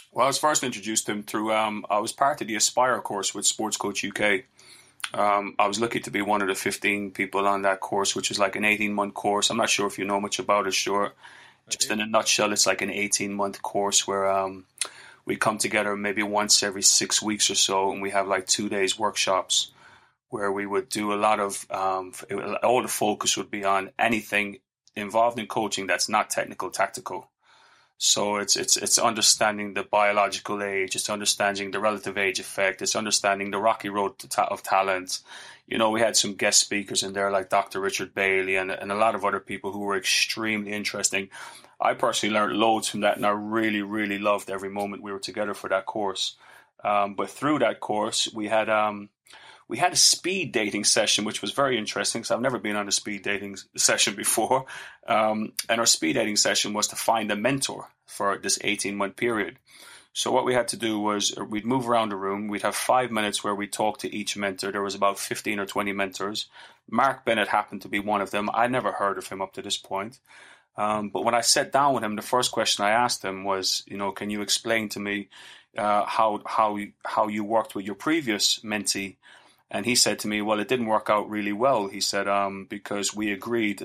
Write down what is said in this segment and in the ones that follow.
Well, I was first introduced to him through, I was part of the Aspire course with Sports Coach UK. I was lucky to be one of the 15 people on that course, which is like an 18-month course. I'm not sure if you know much about it, sure. Just in a nutshell, it's like an 18-month course where we come together maybe once every 6 weeks or so, and we have like 2 days workshops where we would do a lot of, all the focus would be on anything involved in coaching that's not technical, tactical. So it's understanding the biological age, it's understanding the relative age effect, it's understanding the rocky road of talent. You know, we had some guest speakers in there like Dr. Richard Bailey and a lot of other people who were extremely interesting. I personally learned loads from that, and I really, really loved every moment we were together for that course. But through that course, we had a speed dating session, which was very interesting because I've never been on a speed dating session before. And our speed dating session was to find a mentor for this 18-month period. So what we had to do was we'd move around the room. We'd have 5 minutes where we talked to each mentor. There was about 15 or 20 mentors. Mark Bennett happened to be one of them. I never heard of him up to this point. But when I sat down with him, the first question I asked him was, you know, can you explain to me how you worked with your previous mentee? And he said to me, well, it didn't work out really well. He said, because we agreed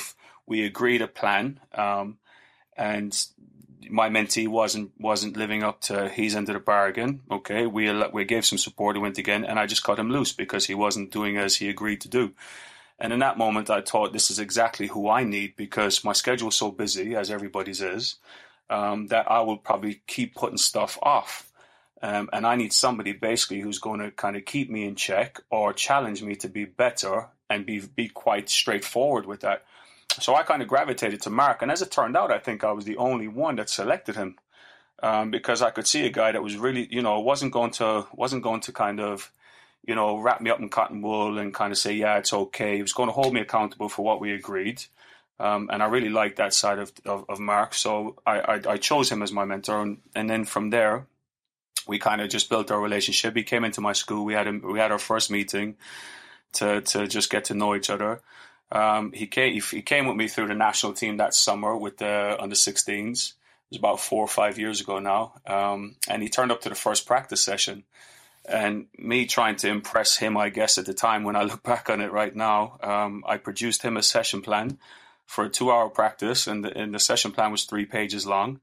a plan, and my mentee wasn't living up to his end of the bargain. Okay, we gave some support. He went again, and I just cut him loose because he wasn't doing as he agreed to do. And in that moment, I thought this is exactly who I need, because my schedule is so busy, as everybody's is, that I will probably keep putting stuff off. And I need somebody basically who's going to kind of keep me in check or challenge me to be better and be quite straightforward with that. So I kind of gravitated to Mark. And as it turned out, I think I was the only one that selected him, because I could see a guy that was really, you know, wasn't going to kind of, you know, wrap me up in cotton wool and kind of say, yeah, it's okay. He was going to hold me accountable for what we agreed. And I really liked that side of Mark. So I chose him as my mentor. And then from there, we kind of just built our relationship. He came into my school. We had our first meeting to just get to know each other. He came with me through the national team that summer with the under 16s. It was about 4 or 5 years ago now. And he turned up to the first practice session. And me trying to impress him, I guess, at the time, when I look back on it right now, I produced him a session plan for a 2-hour practice, and the session plan was 3 pages long.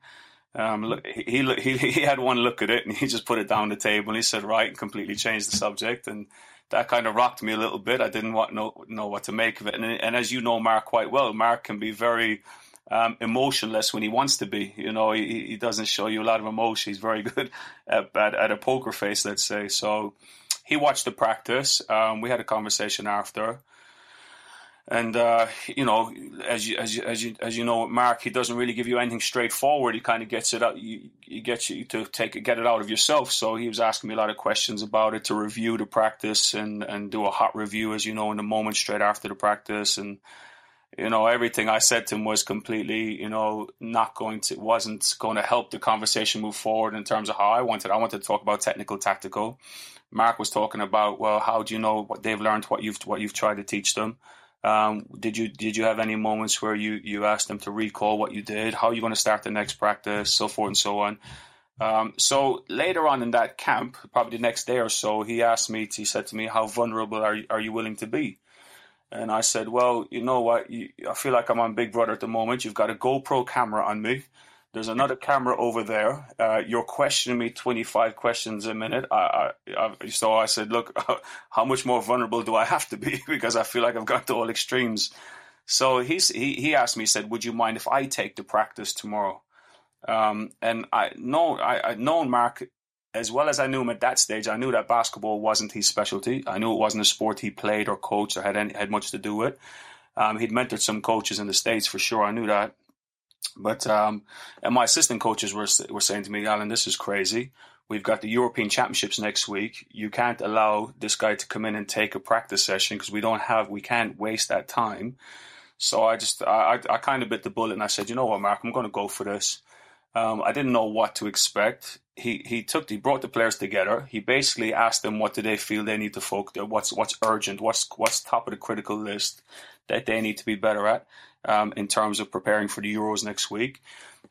He had one look at it and he just put it down the table and he said, right, and completely changed the subject. And that kind of rocked me a little bit. I didn't know what to make of it. And as you know Mark quite well, Mark can be very emotionless when he wants to be. You know, he doesn't show you a lot of emotion. He's very good at a poker face, let's say. So he watched the practice. We had a conversation after. And you know, as you know, Mark, he doesn't really give you anything straightforward. He kind of gets it out. He gets you to get it out of yourself. So he was asking me a lot of questions about it, to review the practice and do a hot review, as you know, in the moment straight after the practice. And you know, everything I said to him was completely, you know, wasn't going to help the conversation move forward in terms of how I wanted. I wanted to talk about technical, tactical. Mark was talking about, well, how do you know what they've learned, what you've tried to teach them? Did you have any moments where you asked them to recall what you did? How are you going to start the next practice? So forth and so on. So later on in that camp, probably the next day or so, he said to me, how vulnerable are you willing to be? And I said, well, you know what? I feel like I'm on Big Brother at the moment. You've got a GoPro camera on me. There's another camera over there. You're questioning me 25 questions a minute. So I said, look, how much more vulnerable do I have to be? Because I feel like I've got to all extremes. So he asked me, he said, would you mind if I take the practice tomorrow? And I'd known Mark as well as I knew him at that stage. I knew that basketball wasn't his specialty. I knew it wasn't a sport he played or coached or had much to do with. He'd mentored some coaches in the States for sure. I knew that. But and my assistant coaches were saying to me, Alan, this is crazy. We've got the European Championships next week. You can't allow this guy to come in and take a practice session because we can't waste that time. So I kind of bit the bullet and I said, you know what, Mark, I'm going to go for this. I didn't know what to expect. He brought the players together. He basically asked them what do they feel they need to focus on, what's urgent, what's top of the critical list that they need to be better at in terms of preparing for the Euros next week.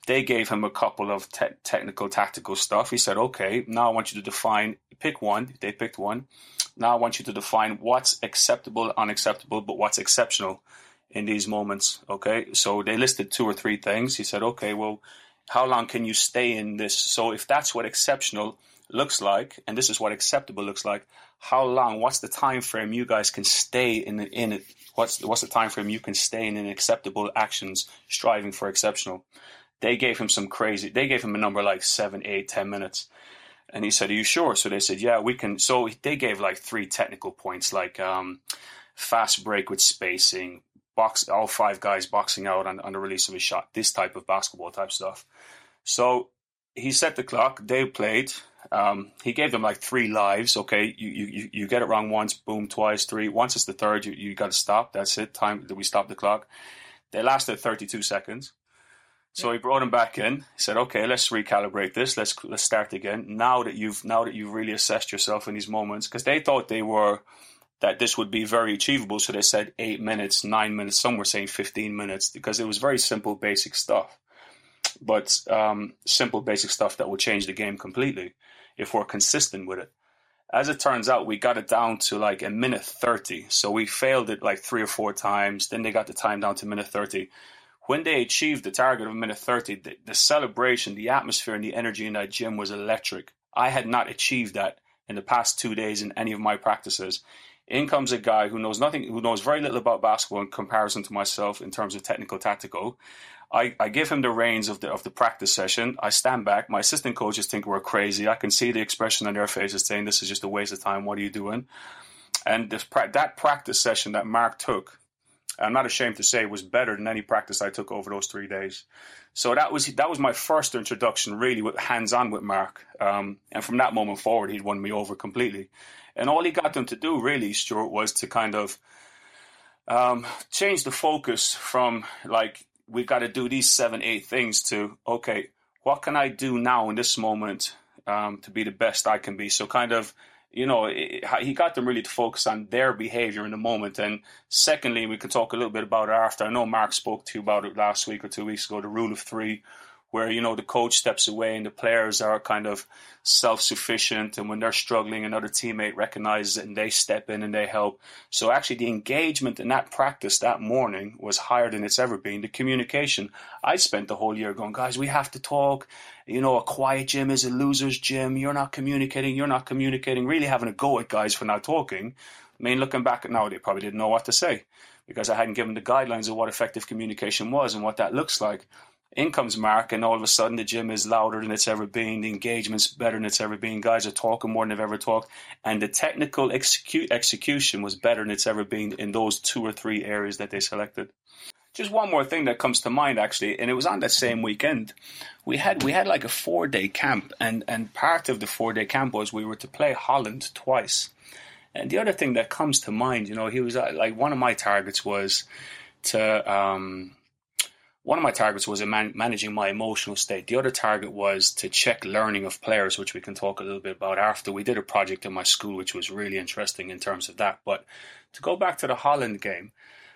They gave him a couple of technical, tactical stuff. He said, okay, now I want you to pick one. They picked one. Now I want you to define what's acceptable, unacceptable, but what's exceptional in these moments. Okay, so they listed 2 or 3 things. He said, okay, well, how long can you stay in this? So if that's what exceptional looks like, and this is what acceptable looks like, how long? What's the time frame you guys can stay in it? What's the time frame you can stay in acceptable actions, striving for exceptional? They gave him they gave him a number like 7, 8, 10 minutes. And he said, are you sure? So they said, yeah, we can. So they gave like 3 technical points, like fast break with spacing, all 5 guys boxing out on the release of a shot, this type of basketball type stuff. So he set the clock. They played. He gave them like 3 lives. Okay, you get it wrong once, boom, twice, 3. Once it's the third, you got to stop. That's it. Time that we stop the clock. They lasted 32 seconds. So he brought him back in. He said, "Okay, let's recalibrate this. Let's start again. Now that you've really assessed yourself in these moments, because they thought that this would be very achievable. So they said 8 minutes, 9 minutes. Some were saying 15 minutes because it was very simple, basic stuff. But simple, basic stuff that will change the game completely if we're consistent with it. As it turns out, we got it down to like a minute 30. So we failed it like 3 or 4 times. Then they got the time down to minute 30. When they achieved the target of minute 30, the celebration, the atmosphere, and the energy in that gym was electric. I had not achieved that in the past 2 days in any of my practices. In comes a guy who knows nothing, who knows very little about basketball in comparison to myself in terms of technical, tactical. I give him the reins of the practice session. I stand back. My assistant coaches think we're crazy. I can see the expression on their faces saying, this is just a waste of time. What are you doing? And that practice session that Mark took, I'm not ashamed to say, was better than any practice I took over those 3 days. So that was my first introduction, really, with hands-on with Mark. And from that moment forward, he'd won me over completely. And all he got them to do, really, Stuart, was to kind of change the focus from, like, we've got to do these 7, 8 things to, okay, what can I do now in this moment to be the best I can be? So kind of, he got them really to focus on their behavior in the moment. And secondly, we can talk a little bit about it after. I know Mark spoke to you about it last week or 2 weeks ago, the rule of 3, where, the coach steps away and the players are kind of self-sufficient. And when they're struggling, another teammate recognizes it and they step in and they help. So actually the engagement in that practice that morning was higher than it's ever been. The communication, I spent the whole year going, guys, we have to talk. A quiet gym is a loser's gym. You're not communicating. Really having a go at guys for not talking. I mean, looking back now, they probably didn't know what to say because I hadn't given the guidelines of what effective communication was and what that looks like. In comes Mark, and all of a sudden the gym is louder than it's ever been. The engagement's better than it's ever been. Guys are talking more than they've ever talked. And the technical execution was better than it's ever been in those 2 or 3 areas that they selected. Just one more thing that comes to mind, actually, and it was on that same weekend. We had like a 4-day camp, and part of the 4-day camp was we were to play Holland twice. And the other thing that comes to mind, he was like, one of my targets was managing my emotional state. The other target was to check learning of players, which we can talk a little bit about after. We did a project in my school, which was really interesting in terms of that. But to go back to the Holland game,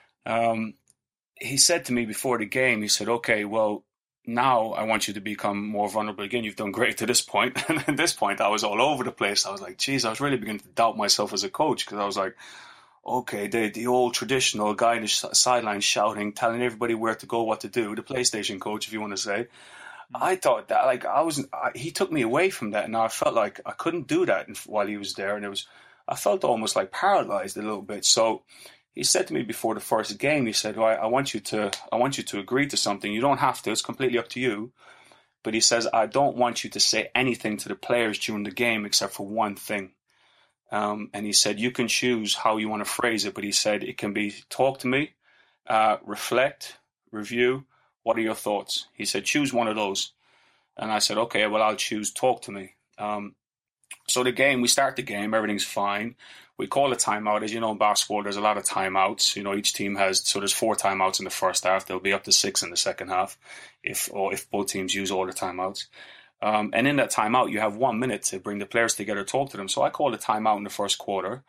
he said to me before the game, he said, okay, well, now I want you to become more vulnerable again. You've done great to this point. And at this point, I was all over the place. I was like, geez, I was really beginning to doubt myself as a coach because I was like, okay, the old traditional guy in the sideline shouting, telling everybody where to go, what to do, the PlayStation coach, if you want to say. I thought that, he took me away from that. And I felt like I couldn't do that while he was there. And I felt almost like paralyzed a little bit. So he said to me before the first game, he said, well, I want you to agree to something. You don't have to. It's completely up to you. But he says, I don't want you to say anything to the players during the game except for one thing. And he said, you can choose how you want to phrase it. But he said, it can be talk to me, reflect, review. What are your thoughts? He said, choose one of those. And I said, okay, well, I'll choose talk to me. So we start the game, everything's fine. We call a timeout. As you know, in basketball, there's a lot of timeouts. Each team there's 4 timeouts in the first half. There'll be up to 6 in the second half if both teams use all the timeouts. And in that timeout, you have 1 minute to bring the players together, talk to them. So I called a timeout in the first quarter.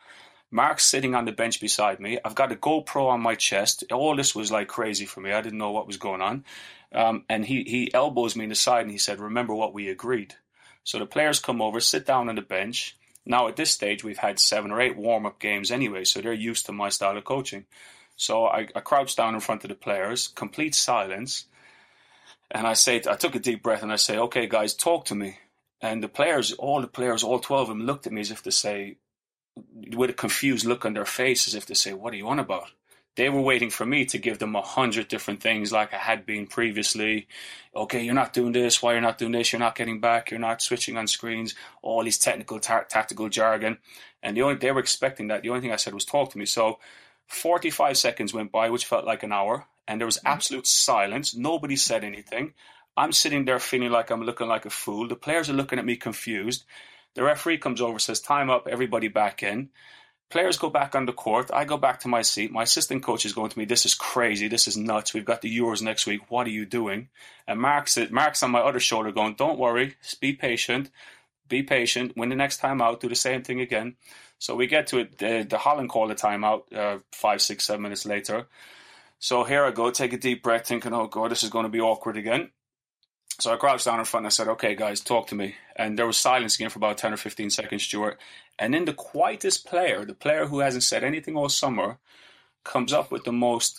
Mark's sitting on the bench beside me. I've got a GoPro on my chest. All this was like crazy for me. I didn't know what was going on. And he elbows me in the side and he said, remember what we agreed. So the players come over, sit down on the bench. Now at this stage, we've had 7 or 8 warm-up games anyway, so they're used to my style of coaching. So I crouch down in front of the players, complete silence. And I took a deep breath and I say, okay, guys, talk to me. And all 12 of them looked at me as if to say, with a confused look on their face, as if to say, what are you on about? They were waiting for me to give them 100 different things like I had been previously. Okay, you're not doing this. Why you're not doing this? You're not getting back. You're not switching on screens. All these technical, tactical jargon. And they were expecting that. The only thing I said was talk to me. So 45 seconds went by, which felt like an hour. And there was absolute silence. Nobody said anything. I'm sitting there feeling like I'm looking like a fool. The players are looking at me confused. The referee comes over, says, time up, everybody back in. Players go back on the court. I go back to my seat. My assistant coach is going to me, this is crazy. This is nuts. We've got the Euros next week. What are you doing? And Mark's on my other shoulder going, don't worry. Just be patient. Be patient. When the next time out, do the same thing again. So we get to it. The Holland called a timeout 5, 6, 7 minutes later. So here I go, take a deep breath, thinking, oh, God, this is going to be awkward again. So I crouched down in front and I said, okay, guys, talk to me. And there was silence again for about 10 or 15 seconds, Stuart. And then the quietest player, the player who hasn't said anything all summer, comes up with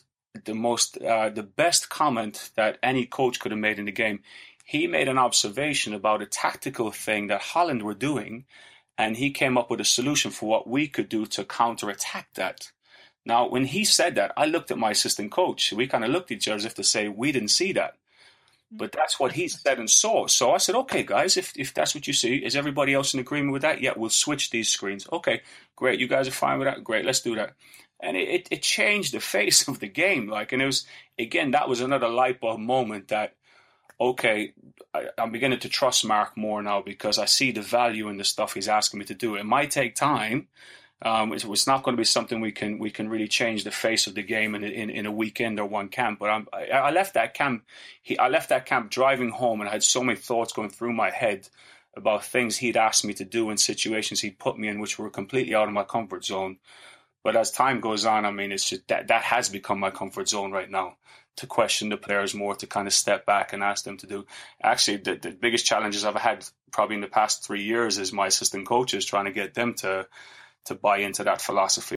the best comment that any coach could have made in the game. He made an observation about a tactical thing that Holland were doing, and he came up with a solution for what we could do to counterattack that. Now, when he said that, I looked at my assistant coach. We kind of looked at each other as if to say, we didn't see that. But that's what he said and saw. So I said, okay, guys, if that's what you see, is everybody else in agreement with that? Yeah, we'll switch these screens. Okay, great. You guys are fine with that? Great, let's do that. And it changed the face of the game. And it was, again, that was another light bulb moment that, okay, I'm beginning to trust Mark more now because I see the value in the stuff he's asking me to do. It might take time. It's not going to be something we can really change the face of the game in a weekend or one camp. But I left that camp. I left that camp driving home, and I had so many thoughts going through my head about things he'd asked me to do in situations he'd put me in, which were completely out of my comfort zone. But as time goes on, I mean, it's just that has become my comfort zone right now. To question the players more, to kind of step back and ask them to do. Actually, the biggest challenges I've had probably in the past 3 years is my assistant coaches trying to get them to buy into that philosophy.